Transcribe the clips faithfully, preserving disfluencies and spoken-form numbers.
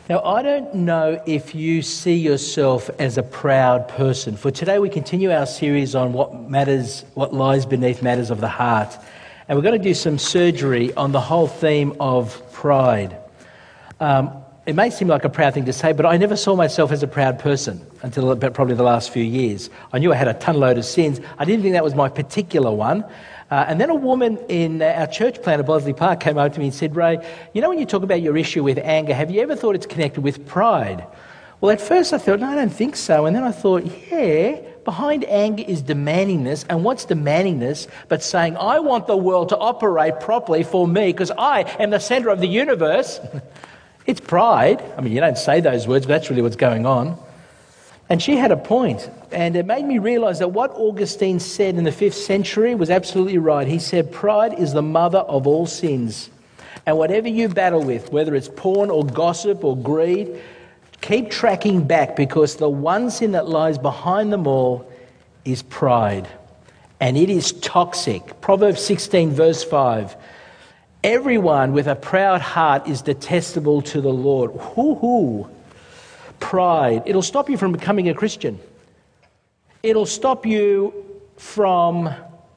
Now, I don't know if you see yourself as a proud person. For today, we continue our series on what matters, what lies beneath matters of the heart. And we're going to do some surgery on the whole theme of pride. Um, it may seem like a proud thing to say, but I never saw myself as a proud person until about probably the last few years. I knew I had a ton load of sins. I didn't think that was my particular one. Uh, and then a woman in uh, our church plant at Bosley Park came over to me and said, "Ray, you know when you talk about your issue with anger, have you ever thought it's connected with pride?" Well, at first I thought, no, I don't think so. And then I thought, yeah, behind anger is demandingness. And what's demandingness but saying, I want the world to operate properly for me because I am the centre of the universe? It's pride. I mean, you don't say those words, but that's really what's going on. And she had a point, and it made me realise that what Augustine said in the fifth century was absolutely right. He said, pride is the mother of all sins. And whatever you battle with, whether it's porn or gossip or greed, keep tracking back because the one sin that lies behind them all is pride. And it is toxic. Proverbs sixteen verse five. Everyone with a proud heart is detestable to the Lord. Hoo-hoo. Pride. It'll stop you from becoming a Christian. It'll stop you from,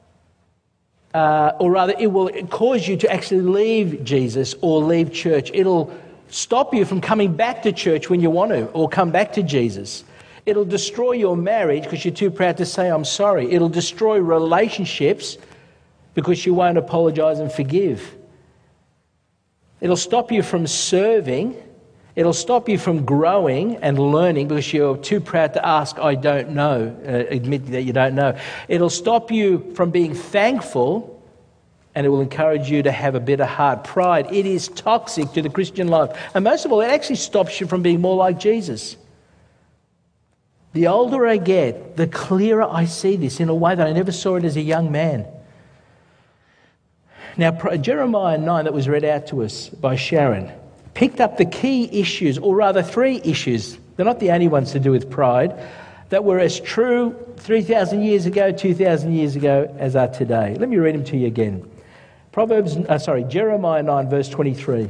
uh, or rather, it will cause you to actually leave Jesus or leave church. It'll stop you from coming back to church when you want to, or come back to Jesus. It'll destroy your marriage because you're too proud to say, I'm sorry. It'll destroy relationships because you won't apologise and forgive. It'll stop you from serving. It'll stop you from growing and learning because you're too proud to ask, I don't know, uh, admit that you don't know. It'll stop you from being thankful, and it will encourage you to have a bitter heart. Pride, it is toxic to the Christian life. And most of all, it actually stops you from being more like Jesus. The older I get, the clearer I see this in a way that I never saw it as a young man. Now, Jeremiah nine, that was read out to us by Sharon, picked up the key issues, or rather three issues, they're not the only ones to do with pride, that were as true three thousand years ago, two thousand years ago, as are today. Let me read them to you again. Proverbs, uh, sorry, Jeremiah nine, verse twenty-three.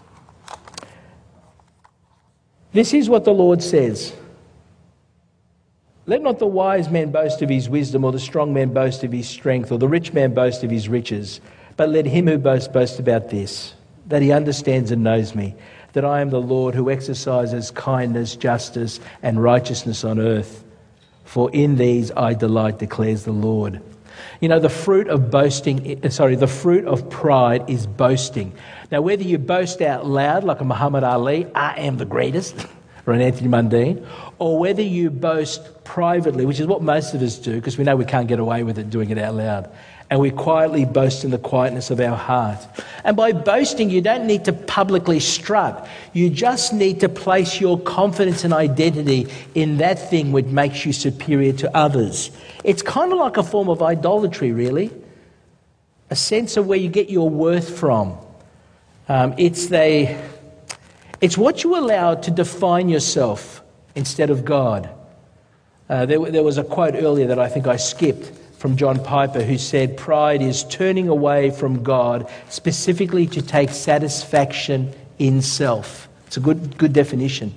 This is what the Lord says. Let not the wise man boast of his wisdom, or the strong man boast of his strength, or the rich man boast of his riches, but let him who boasts boast about this, that he understands and knows me, that I am the Lord who exercises kindness, justice, and righteousness on earth. For in these I delight, declares the Lord. You know, the fruit of boasting, sorry, the fruit of pride is boasting. Now, whether you boast out loud, like a Muhammad Ali, I am the greatest, or an Anthony Mundine, or whether you boast privately, which is what most of us do, because we know we can't get away with it doing it out loud. And we quietly boast in the quietness of our heart. And by boasting, you don't need to publicly strut. You just need to place your confidence and identity in that thing which makes you superior to others. It's kind of like a form of idolatry, really. A sense of where you get your worth from. Um, it's the, it's what you allow to define yourself instead of God. Uh, there, there was a quote earlier that I think I skipped, from John Piper, who said, pride is turning away from God specifically to take satisfaction in self. It's a good, good definition.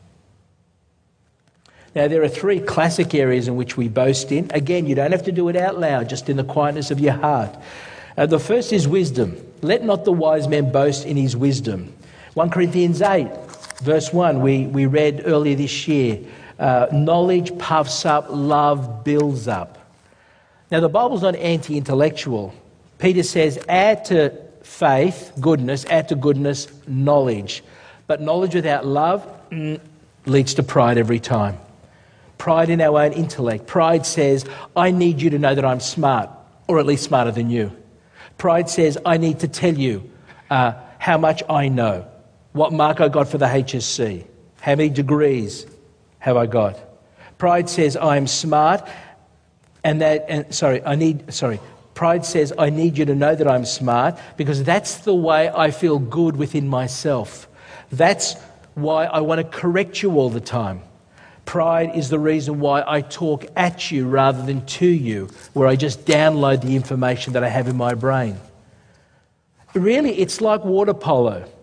Now, there are three classic areas in which we boast in. Again, you don't have to do it out loud, just in the quietness of your heart. Uh, the first is wisdom. Let not the wise man boast in his wisdom. First Corinthians eight, verse one, we, we read earlier this year, uh, knowledge puffs up, love builds up. Now, the Bible's not anti-intellectual. Peter says, add to faith, goodness, add to goodness, knowledge. But knowledge without love mm, leads to pride every time. Pride in our own intellect. Pride says, I need you to know that I'm smart, or at least smarter than you. Pride says, I need to tell you uh, how much I know, what mark I got for the H S C, how many degrees have I got. Pride says, I'm smart, And that, and sorry, I need, sorry, pride says, I need you to know that I'm smart because that's the way I feel good within myself. That's why I want to correct you all the time. Pride is the reason why I talk at you rather than to you, where I just download the information that I have in my brain. Really, it's like water polo.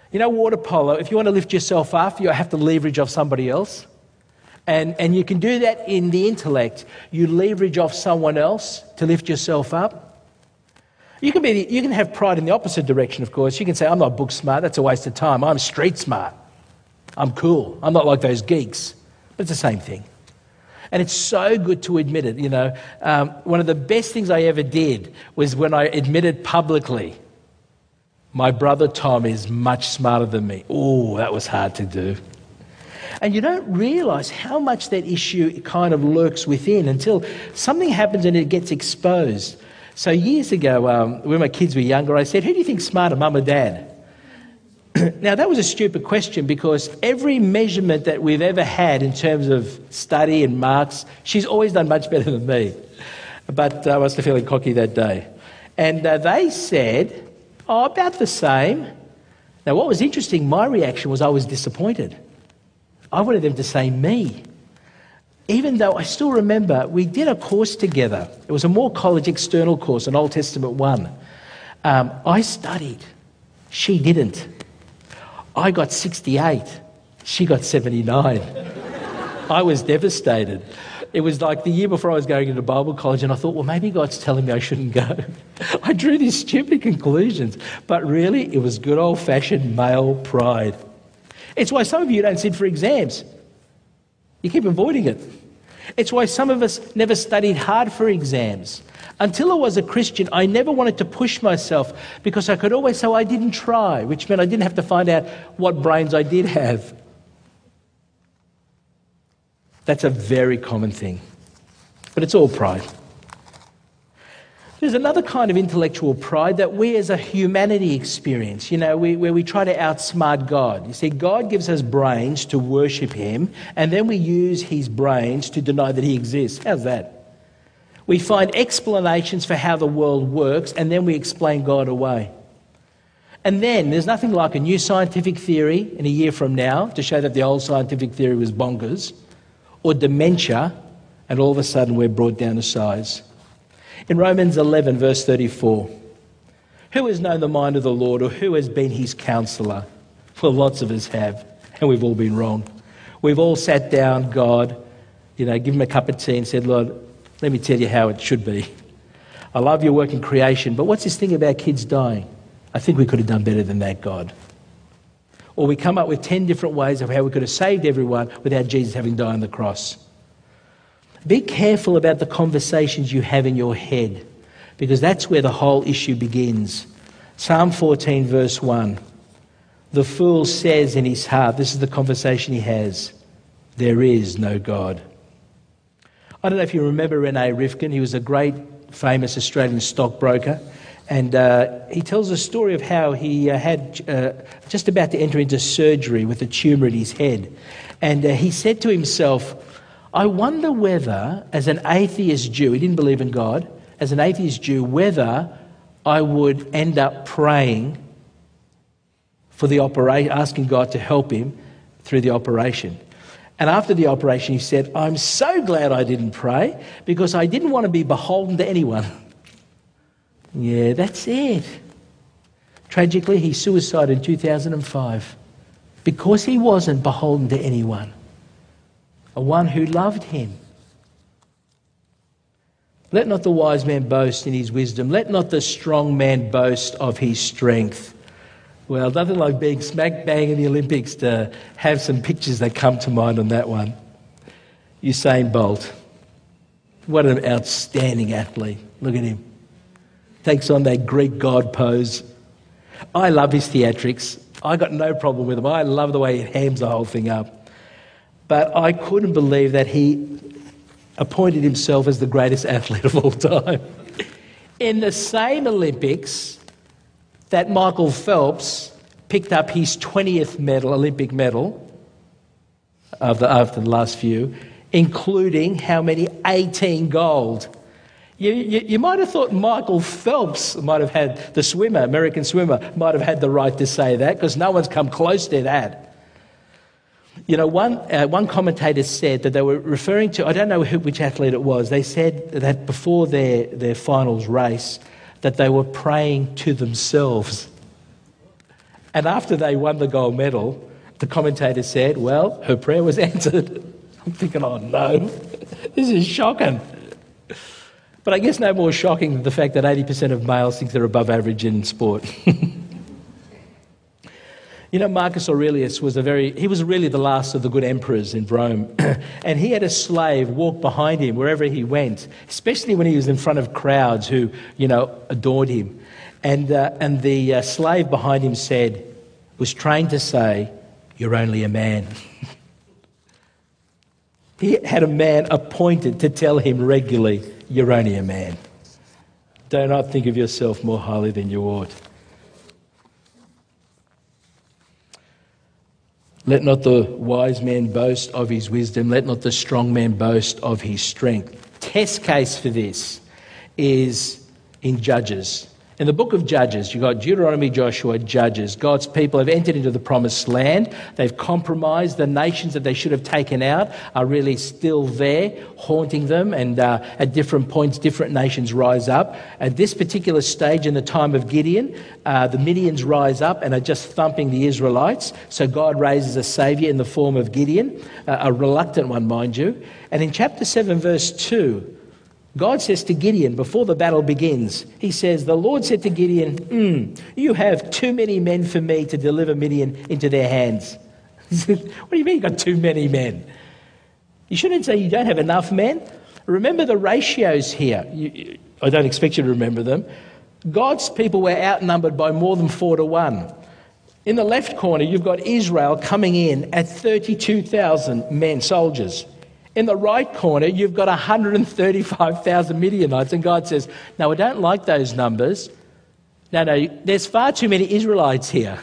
You know, water polo, if you want to lift yourself up, you have to leverage off somebody else. And, and you can do that in the intellect. You leverage off someone else to lift yourself up. You can, be, you can have pride in the opposite direction, of course. You can say, I'm not book smart, that's a waste of time. I'm street smart. I'm cool. I'm not like those geeks. But it's the same thing. And it's so good to admit it. You know, um, one of the best things I ever did was when I admitted publicly, my brother Tom is much smarter than me. Oh, that was hard to do. And you don't realise how much that issue kind of lurks within until something happens and it gets exposed. So years ago, um, when my kids were younger, I said, who do you think's smarter, mum or dad? Now, that was a stupid question because every measurement that we've ever had in terms of study and marks, she's always done much better than me. But uh, I was feeling cocky that day. And uh, they said, oh, about the same. Now, what was interesting, my reaction was I was disappointed. I wanted them to say me. Even though I still remember we did a course together. It was a Moore College external course, an Old Testament one. Um, I studied. She didn't. I got sixty-eight. She got seventy-nine. I was devastated. It was like the year before I was going into Bible college and I thought, well, maybe God's telling me I shouldn't go. I drew these stupid conclusions. But really, it was good old-fashioned male pride. It's why some of you don't sit for exams. You keep avoiding it. It's why some of us never studied hard for exams. Until I was a Christian, I never wanted to push myself because I could always say I didn't try, which meant I didn't have to find out what brains I did have. That's a very common thing. But it's all pride. There's another kind of intellectual pride that we as a humanity experience, you know, we, where we try to outsmart God. You see, God gives us brains to worship him, and then we use his brains to deny that he exists. How's that? We find explanations for how the world works, and then we explain God away. And then there's nothing like a new scientific theory in a year from now to show that the old scientific theory was bonkers, or dementia, and all of a sudden we're brought down to size. In Romans eleven, verse thirty-four, who has known the mind of the Lord, or who has been his counsellor? Well, lots of us have, and we've all been wrong. We've all sat down, God, you know, give him a cup of tea and said, Lord, let me tell you how it should be. I love your work in creation, but what's this thing about kids dying? I think we could have done better than that, God. Or we come up with ten different ways of how we could have saved everyone without Jesus having died on the cross. Be careful about the conversations you have in your head, because that's where the whole issue begins. Psalm fourteen, verse one. The fool says in his heart, this is the conversation he has, there is no God. I don't know if you remember Rene Rifkin. He was a great, famous Australian stockbroker. And uh, he tells a story of how he uh, had uh, just about to enter into surgery with a tumour in his head. And uh, he said to himself, I wonder whether, as an atheist Jew, he didn't believe in God, as an atheist Jew, whether I would end up praying for the operation, asking God to help him through the operation. And after the operation, he said, I'm so glad I didn't pray because I didn't want to be beholden to anyone. Yeah, that's it. Tragically, he suicided in two thousand five because he wasn't beholden to anyone. A one who loved him. Let not the wise man boast in his wisdom. Let not the strong man boast of his strength. Well, nothing like being smack bang in the Olympics to have some pictures that come to mind on that one. Usain Bolt. What an outstanding athlete. Look at him. Takes on that Greek god pose. I love his theatrics. I got no problem with him. I love the way he hams the whole thing up. But I couldn't believe that he appointed himself as the greatest athlete of all time. In the same Olympics that Michael Phelps picked up his twentieth medal, Olympic medal, of the, after the last few, including how many? eighteen gold. You, you, you might have thought Michael Phelps might have had, the swimmer, American swimmer, might have had the right to say that because no one's come close to that. You know, one uh, one commentator said that they were referring to, I don't know who, which athlete it was, they said that before their, their finals race, that they were praying to themselves. And after they won the gold medal, the commentator said, well, her prayer was answered. I'm thinking, oh no, this is shocking. But I guess no more shocking than the fact that eighty percent of males think they're above average in sport. You know, Marcus Aurelius was a very, he was really the last of the good emperors in Rome. And he had a slave walk behind him wherever he went, especially when he was in front of crowds who, you know, adored him. And, uh, and the uh, slave behind him said, was trained to say, "You're only a man." He had a man appointed to tell him regularly, "You're only a man. Do not think of yourself more highly than you ought." Let not the wise man boast of his wisdom. Let not the strong man boast of his strength. Test case for this is in Judges. In the book of Judges, you've got Deuteronomy, Joshua, Judges. God's people have entered into the promised land. They've compromised. The nations that they should have taken out are really still there, haunting them. And uh, at different points, different nations rise up. At this particular stage in the time of Gideon, uh, the Midians rise up and are just thumping the Israelites. So God raises a saviour in the form of Gideon, uh, a reluctant one, mind you. And in chapter seven, verse two, God says to Gideon, before the battle begins, he says, the Lord said to Gideon, mm, you have too many men for me to deliver Midian into their hands. What do you mean you've got too many men? You shouldn't say you don't have enough men. Remember the ratios here. You, you, I don't expect you to remember them. God's people were outnumbered by more than four to one. In the left corner, you've got Israel coming in at thirty-two thousand men, soldiers. In the right corner, you've got one hundred thirty-five thousand Midianites. And God says, no, I don't like those numbers. No, no, there's far too many Israelites here.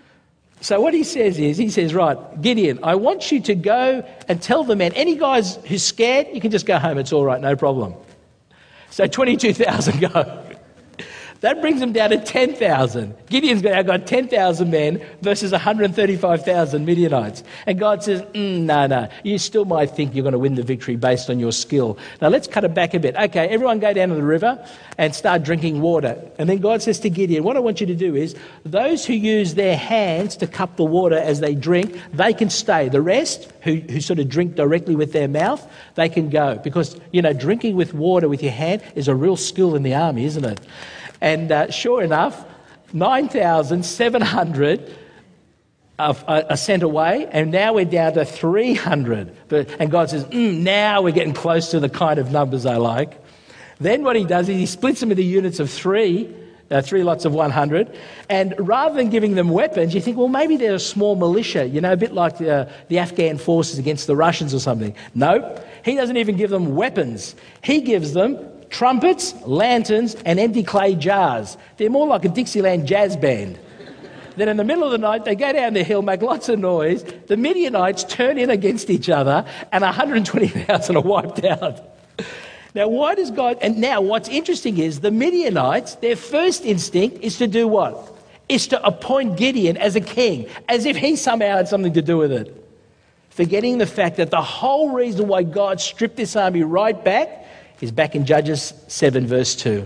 So what he says is, he says, right, Gideon, I want you to go and tell the men, any guys who's scared, you can just go home. It's all right, no problem. So twenty-two thousand go. That brings them down to ten thousand. Gideon's now got ten thousand men versus one hundred thirty-five thousand Midianites. And God says, mm, no, no, you still might think you're going to win the victory based on your skill. Now let's cut it back a bit. Okay, everyone go down to the river and start drinking water. And then God says to Gideon, what I want you to do is, those who use their hands to cup the water as they drink, they can stay. The rest, who, who sort of drink directly with their mouth, they can go. Because, you know, drinking with water with your hand is a real skill in the army, isn't it? And uh, sure enough, nine thousand seven hundred are, are sent away, and now we're down to three hundred. But, and God says, mm, now we're getting close to the kind of numbers I like. Then what he does is he splits them into units of three, uh, three lots of one hundred, and rather than giving them weapons, you think, well, maybe they're a small militia, you know, a bit like uh, the Afghan forces against the Russians or something. No, he doesn't even give them weapons. He gives them trumpets, lanterns, and empty clay jars. They're more like a Dixieland jazz band. Then in the middle of the night, they go down the hill, make lots of noise. The Midianites turn in against each other, and one hundred twenty thousand are wiped out. Now, why does God... And now, what's interesting is the Midianites, their first instinct is to do what? Is to appoint Gideon as a king, as if he somehow had something to do with it. Forgetting the fact that the whole reason why God stripped this army right back is back in Judges seven, verse two.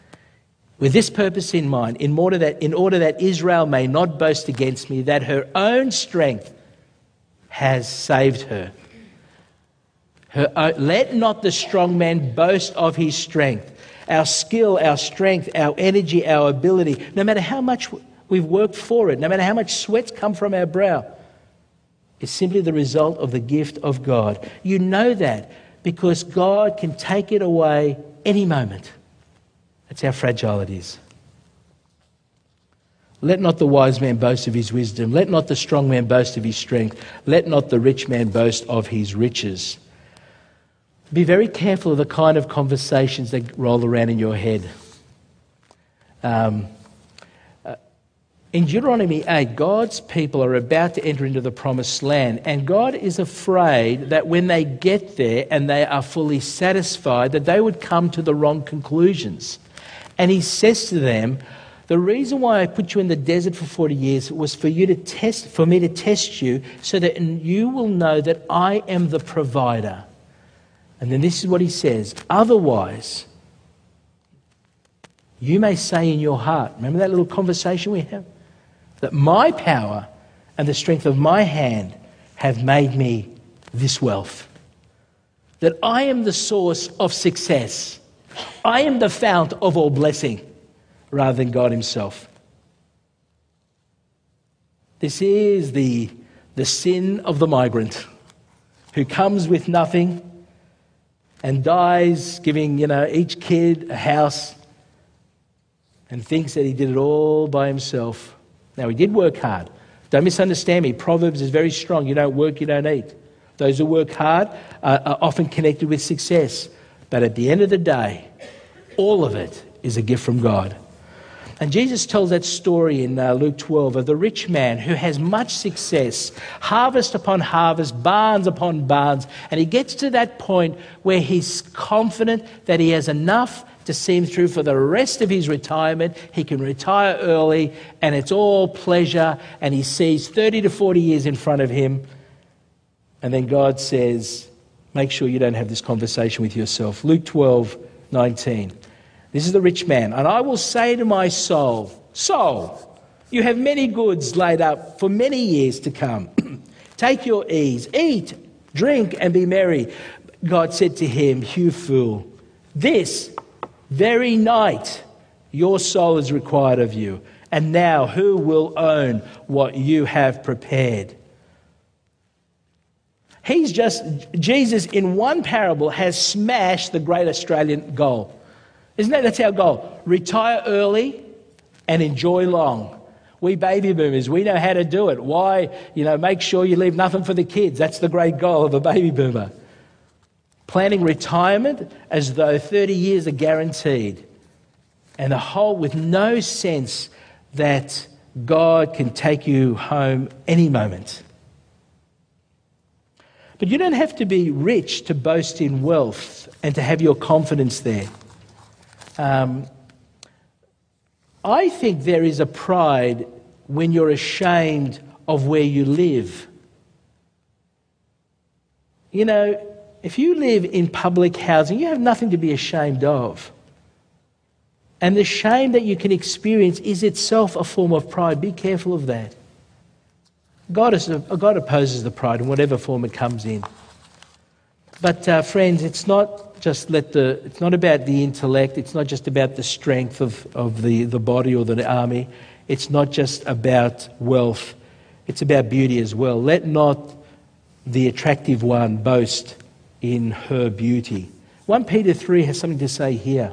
With this purpose in mind, in order that, in order that Israel may not boast against me, that her own strength has saved her. Her own, let not the strong man boast of his strength. Our skill, our strength, our energy, our ability, no matter how much we've worked for it, no matter how much sweat's come from our brow, is simply the result of the gift of God. You know that, because God can take it away any moment. That's how fragile it is. Let not the wise man boast of his wisdom. Let not the strong man boast of his strength. Let not the rich man boast of his riches. Be very careful of the kind of conversations that roll around in your head. Um, In Deuteronomy eight, God's people are about to enter into the promised land, and God is afraid that when they get there and they are fully satisfied, that they would come to the wrong conclusions. And he says to them, the reason why I put you in the desert for forty years was for you to test, for me to test you, so that you will know that I am the provider. And then this is what he says, otherwise, you may say in your heart, remember that little conversation we have? that my power and the strength of my hand have made me this wealth. That I am the source of success. I am the fount of all blessing rather than God himself. This is the, the sin of the migrant who comes with nothing and dies giving, you know, each kid a house and thinks that he did it all by himself. Now, he did work hard. Don't misunderstand me. Proverbs is very strong. You don't work, you don't eat. Those who work hard are, are often connected with success. But at the end of the day, all of it is a gift from God. And Jesus tells that story in uh, Luke twelve of the rich man who has much success, harvest upon harvest, barns upon barns, and he gets to that point where he's confident that he has enough to see him through for the rest of his retirement. He can retire early and it's all pleasure, and he sees thirty to forty years in front of him. And then God says, make sure you don't have this conversation with yourself. Luke twelve nineteen. This is the rich man. And I will say to my soul, soul, you have many goods laid up for many years to come. Take your ease, eat, drink, and be merry. God said to him, you fool, this very night your soul is required of you. And now who will own what you have prepared? He's just, Jesus in one parable has smashed the great Australian goal. Isn't that, that's our goal? Retire early and enjoy long. We baby boomers, we know how to do it. Why? You know, make sure you leave nothing for the kids. That's the great goal of a baby boomer. Planning retirement as though thirty years are guaranteed. And the whole with no sense that God can take you home any moment. But you don't have to be rich to boast in wealth and to have your confidence there. Um, I think there is a pride when you're ashamed of where you live. You know, if you live in public housing, you have nothing to be ashamed of. And the shame that you can experience is itself a form of pride. Be careful of that. God, is, God opposes the pride in whatever form it comes in. But uh, friends, it's not just let the. It's not about the intellect. It's not just about the strength of, of the, the body or the army. It's not just about wealth. It's about beauty as well. Let not the attractive one boast in her beauty. First Peter three has something to say here.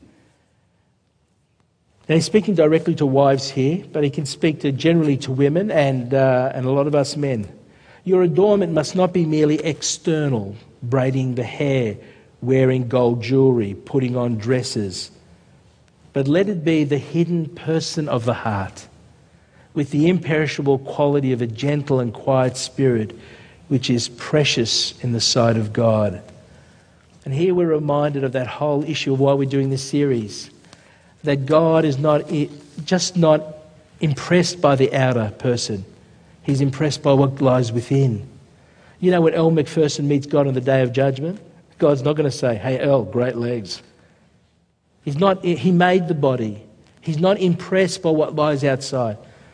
Now he's speaking directly to wives here, but he can speak to generally to women and uh, and a lot of us men. Your adornment must not be merely external, braiding the hair, wearing gold jewelry, putting on dresses, but let it be the hidden person of the heart, with the imperishable quality of a gentle and quiet spirit, which is precious in the sight of God. And here we're reminded of that whole issue of why we're doing this series. That God is not just not impressed by the outer person. He's impressed by what lies within. You know, when Elle Macpherson meets God on the Day of Judgment, God's not going to say, hey, Elle, great legs. He's not. He made the body. He's not impressed by what lies outside.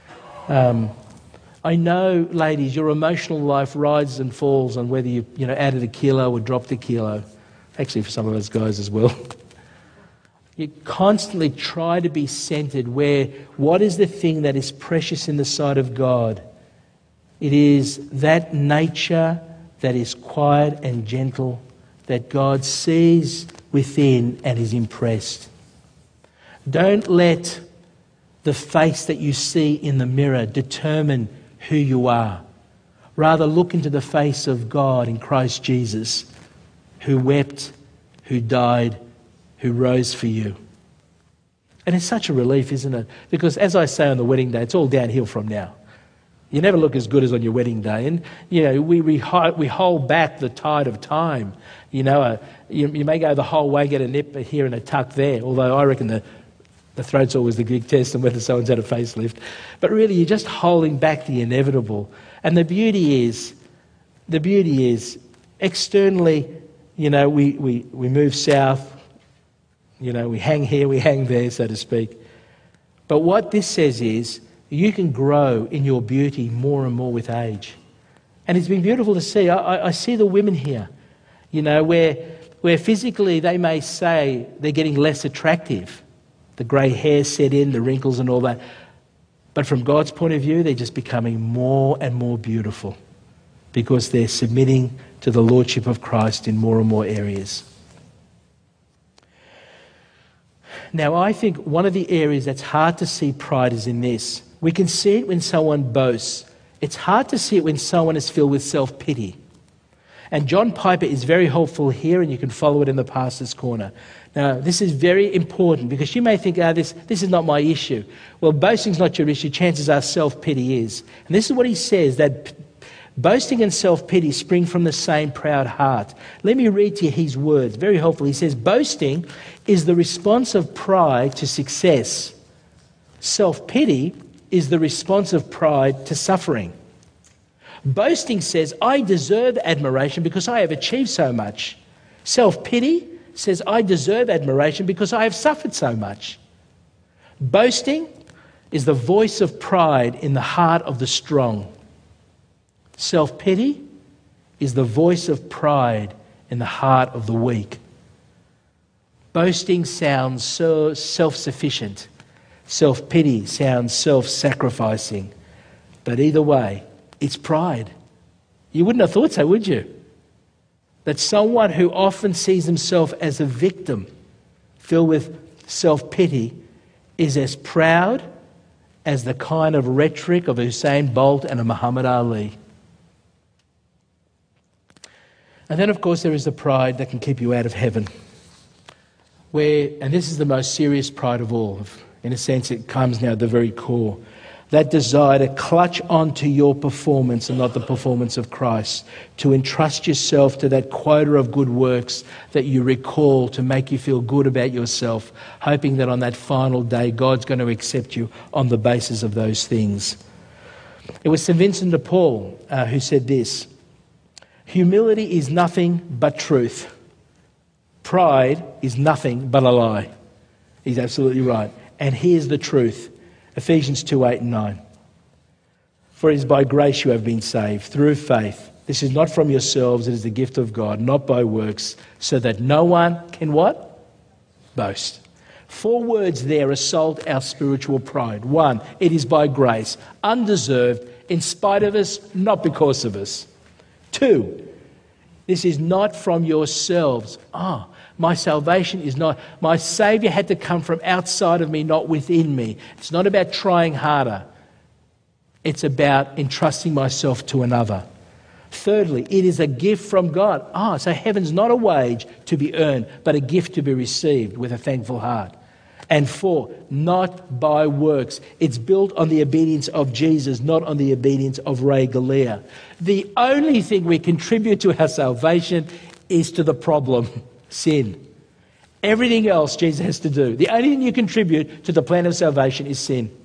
Um, I know, ladies, your emotional life rises and falls on whether you, you know, added a kilo or dropped a kilo. Actually, for some of us guys as well. You constantly try to be centered where what is the thing that is precious in the sight of God? It is that nature that is quiet and gentle that God sees within and is impressed. Don't let the face that you see in the mirror determine who you are. Rather, look into the face of God in Christ Jesus, who wept, who died, who rose for you. And it's such a relief, isn't it? Because as I say on the wedding day, it's all downhill from now. You never look as good as on your wedding day. And, you know, we we, we hold back the tide of time. You know, uh, you, you may go the whole way, get a nip here and a tuck there, although I reckon the, the throat's always the big test and whether someone's had a facelift. But really, you're just holding back the inevitable. And the beauty is, the beauty is, externally, you know, we, we, we move south, you know, we hang here, we hang there, so to speak. But what this says is, You can grow in your beauty more and more with age. And it's been beautiful to see. I, I, I see the women here, you know, where, where physically they may say they're getting less attractive. The grey hair set in, the wrinkles and all that. But from God's point of view, they're just becoming more and more beautiful because they're submitting to the Lordship of Christ in more and more areas. Now, I think one of the areas that's hard to see pride is in this. We can see it when someone boasts. It's hard to see it when someone is filled with self-pity. And John Piper is very helpful here, and you can follow it in the Pastor's Corner. Now, this is very important because you may think, ah, this, this is not my issue. Well, boasting's not your issue. Chances are self-pity is. And this is what he says, that p- boasting and self-pity spring from the same proud heart. Let me read to you his words, very helpful. He says, boasting is the response of pride to success. Self-pity is the response of pride to suffering. Boasting says, I deserve admiration because I have achieved so much. Self-pity says, I deserve admiration because I have suffered so much. Boasting is the voice of pride in the heart of the strong. Self-pity is the voice of pride in the heart of the weak. Boasting sounds so self-sufficient. Self-pity sounds self-sacrificing. But either way, it's pride. You wouldn't have thought so, would you? That someone who often sees himself as a victim, filled with self-pity, is as proud as the kind of rhetoric of Usain Bolt and a Muhammad Ali. And then, of course, there is the pride that can keep you out of heaven. Where, and this is the most serious pride of all. In a sense, it comes now at the very core. That desire to clutch onto your performance and not the performance of Christ. To entrust yourself to that quota of good works that you recall to make you feel good about yourself, hoping that on that final day God's going to accept you on the basis of those things. It was Saint Vincent de Paul uh, who said this: humility is nothing but truth. Pride is nothing but a lie. He's absolutely right. And here's the truth. Ephesians two, eight and nine. For it is by grace you have been saved, through faith. This is not from yourselves, it is the gift of God, not by works, so that no one can what? Boast. Four words there assault our spiritual pride. One, it is by grace, undeserved, in spite of us, not because of us. Two, this is not from yourselves. Ah, my salvation is not, my Saviour had to come from outside of me, not within me. It's not about trying harder. It's about entrusting myself to another. Thirdly, it is a gift from God. Ah, so heaven's not a wage to be earned, but a gift to be received with a thankful heart. And four, not by works. It's built on the obedience of Jesus, not on the obedience of Ray Galea. The only thing we contribute to our salvation is to the problem, sin. Everything else Jesus has to do. The only thing you contribute to the plan of salvation is sin.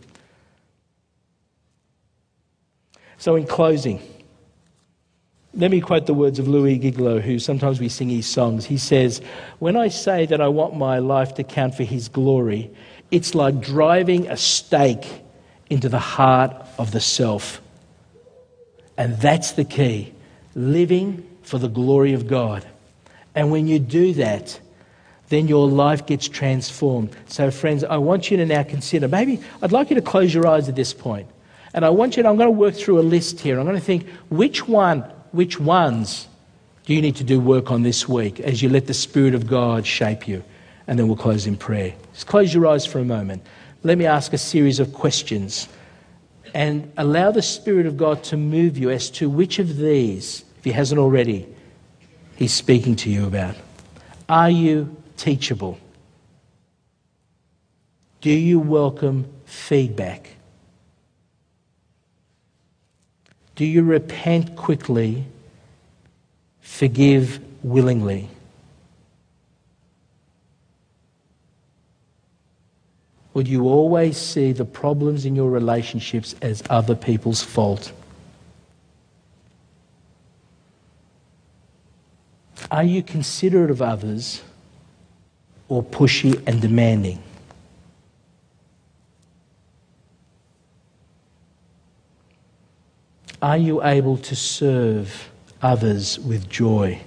So in closing, let me quote the words of Louis Giglio, who sometimes we sing his songs. He says, when I say that I want my life to count for his glory, it's like driving a stake into the heart of the self. And that's the key, living for the glory of God. And when you do that, then your life gets transformed. So friends, I want you to now consider, maybe I'd like you to close your eyes at this point. And I want you to, I'm going to work through a list here. I'm going to think, which one, which ones do you need to do work on this week as you let the Spirit of God shape you? And then we'll close in prayer. Just close your eyes for a moment. Let me ask a series of questions and allow the Spirit of God to move you as to which of these, if He hasn't already, He's speaking to you about. Are you teachable? Do you welcome feedback? Do you repent quickly, forgive willingly? Or do you always see the problems in your relationships as other people's fault? Are you considerate of others or pushy and demanding? Are you able to serve others with joy?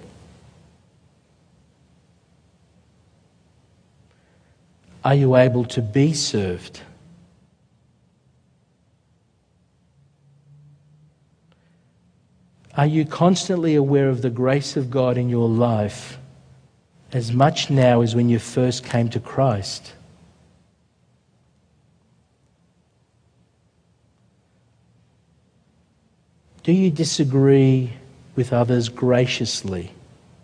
Are you able to be served? Are you constantly aware of the grace of God in your life as much now as when you first came to Christ? Do you disagree with others graciously?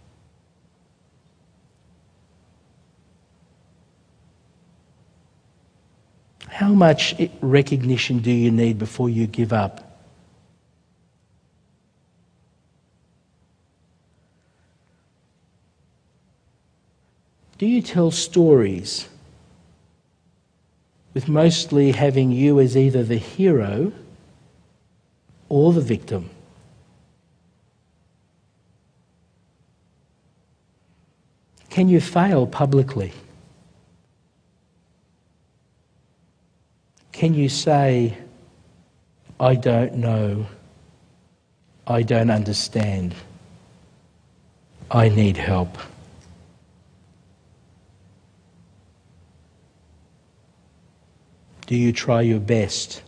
How much recognition do you need before you give up? Do you tell stories with mostly having you as either the hero or the victim? Can you fail publicly? Can you say, I don't know, I don't understand, I need help? Do you try your best?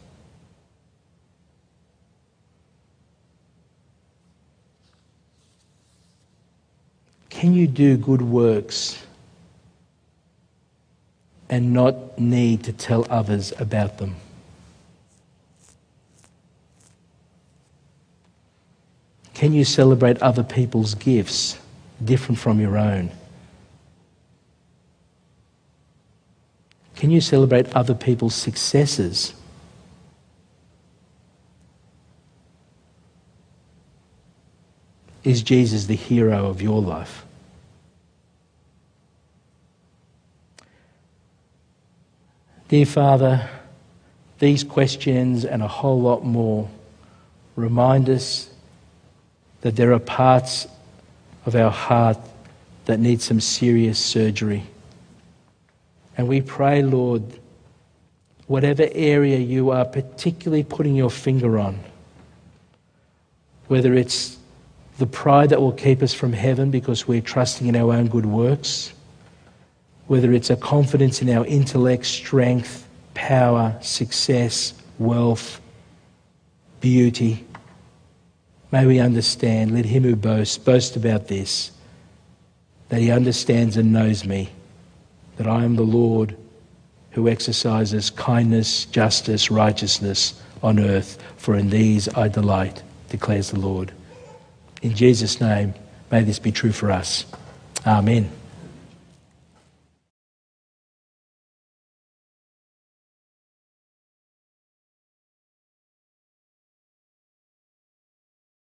Can you do good works and not need to tell others about them? Can you celebrate other people's gifts different from your own? Can you celebrate other people's successes? Is Jesus the hero of your life? Dear Father, these questions and a whole lot more remind us that there are parts of our heart that need some serious surgery. And we pray, Lord, whatever area you are particularly putting your finger on, whether it's the pride that will keep us from heaven because we're trusting in our own good works, whether it's a confidence in our intellect, strength, power, success, wealth, beauty, may we understand, let him who boasts boast about this, that he understands and knows me, that I am the Lord who exercises kindness, justice, righteousness on earth, for in these I delight, declares the Lord. In Jesus' name, may this be true for us. Amen.